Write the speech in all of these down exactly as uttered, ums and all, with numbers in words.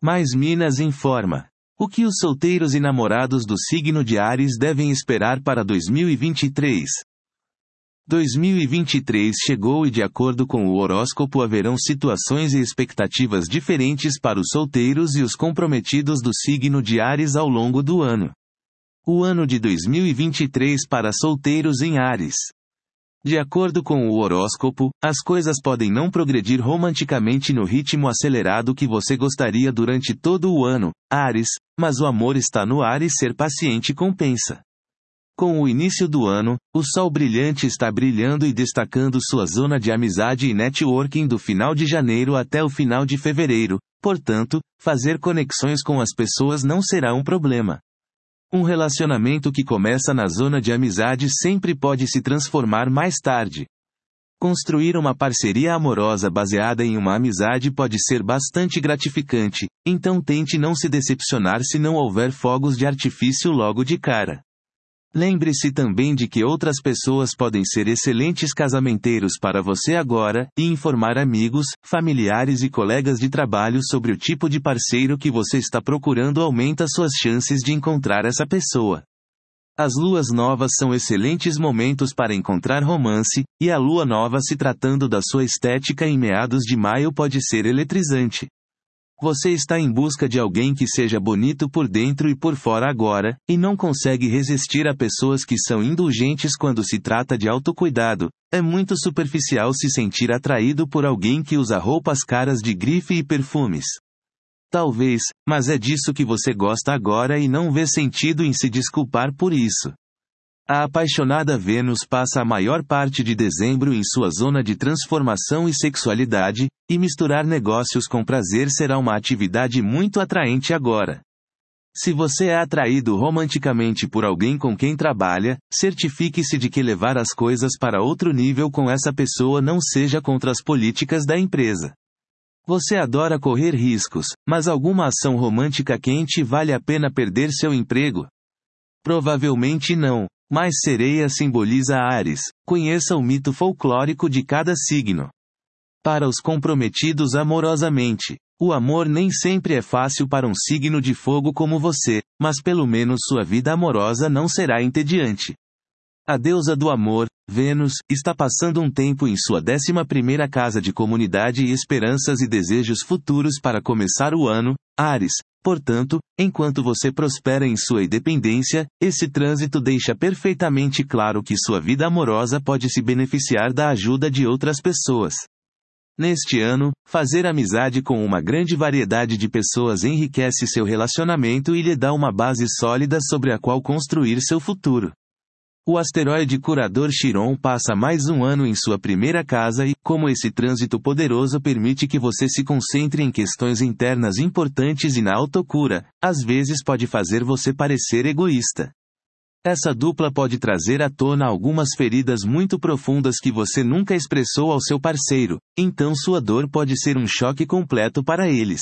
Mais Minas informa. O que os solteiros e namorados do signo de Áries devem esperar para dois mil e vinte e três? dois mil e vinte e três chegou e, de acordo com o horóscopo, haverão situações e expectativas diferentes para os solteiros e os comprometidos do signo de Áries ao longo do ano. O ano de dois mil e vinte e três para solteiros em Áries. De acordo com o horóscopo, as coisas podem não progredir romanticamente no ritmo acelerado que você gostaria durante todo o ano, Áries, mas o amor está no ar e ser paciente compensa. Com o início do ano, o sol brilhante está brilhando e destacando sua zona de amizade e networking do final de janeiro até o final de fevereiro, portanto, fazer conexões com as pessoas não será um problema. Um relacionamento que começa na zona de amizade sempre pode se transformar mais tarde. Construir uma parceria amorosa baseada em uma amizade pode ser bastante gratificante, então tente não se decepcionar se não houver fogos de artifício logo de cara. Lembre-se também de que outras pessoas podem ser excelentes casamenteiros para você agora, e informar amigos, familiares e colegas de trabalho sobre o tipo de parceiro que você está procurando aumenta suas chances de encontrar essa pessoa. As luas novas são excelentes momentos para encontrar romance, e a lua nova, se tratando da sua estética em meados de maio, pode ser eletrizante. Você está em busca de alguém que seja bonito por dentro e por fora agora, e não consegue resistir a pessoas que são indulgentes quando se trata de autocuidado. É muito superficial se sentir atraído por alguém que usa roupas caras de grife e perfumes. Talvez, mas é disso que você gosta agora e não vê sentido em se desculpar por isso. A apaixonada Vênus passa a maior parte de dezembro em sua zona de transformação e sexualidade, e misturar negócios com prazer será uma atividade muito atraente agora. Se você é atraído romanticamente por alguém com quem trabalha, certifique-se de que levar as coisas para outro nível com essa pessoa não seja contra as políticas da empresa. Você adora correr riscos, mas alguma ação romântica quente vale a pena perder seu emprego? Provavelmente não. Mas sereia simboliza Áries. Conheça o mito folclórico de cada signo. Para os comprometidos amorosamente, o amor nem sempre é fácil para um signo de fogo como você, mas pelo menos sua vida amorosa não será entediante. A deusa do amor, Vênus, está passando um tempo em sua décima primeira casa de comunidade e esperanças e desejos futuros para começar o ano, Áries. Portanto, enquanto você prospera em sua independência, esse trânsito deixa perfeitamente claro que sua vida amorosa pode se beneficiar da ajuda de outras pessoas. Neste ano, fazer amizade com uma grande variedade de pessoas enriquece seu relacionamento e lhe dá uma base sólida sobre a qual construir seu futuro. O asteroide curador Chiron passa mais um ano em sua primeira casa e, como esse trânsito poderoso permite que você se concentre em questões internas importantes e na autocura, às vezes pode fazer você parecer egoísta. Essa dupla pode trazer à tona algumas feridas muito profundas que você nunca expressou ao seu parceiro, então sua dor pode ser um choque completo para eles.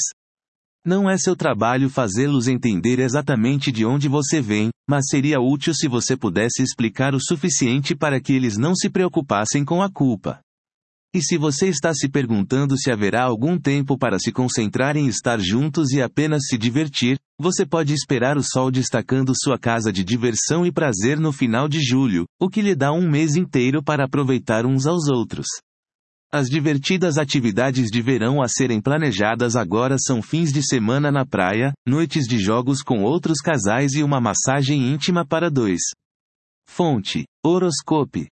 Não é seu trabalho fazê-los entender exatamente de onde você vem, mas seria útil se você pudesse explicar o suficiente para que eles não se preocupassem com a culpa. E se você está se perguntando se haverá algum tempo para se concentrar em estar juntos e apenas se divertir, você pode esperar o sol destacando sua casa de diversão e prazer no final de julho, o que lhe dá um mês inteiro para aproveitar uns aos outros. As divertidas atividades de verão a serem planejadas agora são fins de semana na praia, noites de jogos com outros casais e uma massagem íntima para dois. Fonte: Horoscope.